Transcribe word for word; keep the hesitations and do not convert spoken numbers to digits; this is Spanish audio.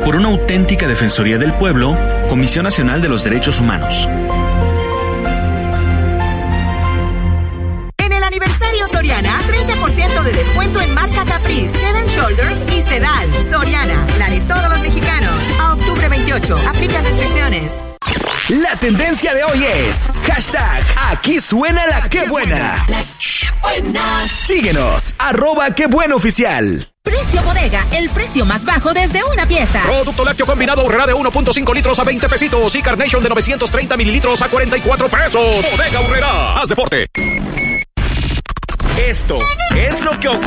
por una auténtica Defensoría del Pueblo, Comisión Nacional de los Derechos Humanos. En el aniversario Soriana, treinta por ciento de descuento en marca Caprice, Head and Shoulders y Sedal. Soriana, la de todos los mexicanos. A octubre veintiocho, aplican restricciones. La tendencia de hoy es hashtag aquí suena la que buena. La que buena. Síguenos, arroba que buena oficial. Precio bodega, el precio más bajo desde una pieza. Producto lácteo combinado Aurrera de uno punto cinco litros a veinte pesitos y Carnation de novecientos treinta mililitros a cuarenta y cuatro pesos. Bodega Aurrera, haz deporte. Esto es lo que ocurre